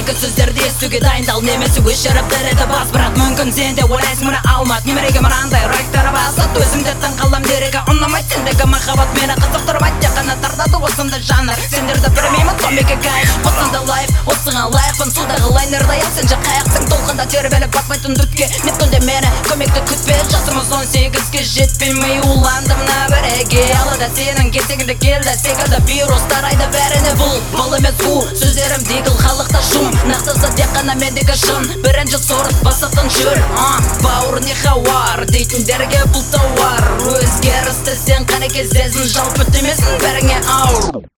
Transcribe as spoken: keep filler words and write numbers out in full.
екі сөздерді естуге дайындал, немесе өз шарап дәреті бас. Бірақ мүмкін сен де ойлайсың мұны алмат, немереге мынандай райктары басат. Өзіңде таң қалам дерегі ұнамайды, сендегі махаббат мені қызықтырмайды. Тек қана тартады осындай жанр, сендерді білмеймін комика кайф. Осындай лайф, осыңа лайықпын, судағы лайнердай ақ. Сен же қайықтың толқында тербеліп батпайтын дүтке. Нептунде мені көмекті күтпе, жасымыз он сегізге жетпей ми уландым мына біреге. Алада сенің кетегіңді келді секілді вирус тарайды бәріне. Бұл бұл емес у, сөздерім дегіл халықта шум. Нақтысы тек қана мендегі шын, бірінші сорт басатын жүр. Бауыр не хауар, дейтіндерге бұл тауар. Өзгерісті сен қане кездесін, жалпы демесін бәріңе ауыр.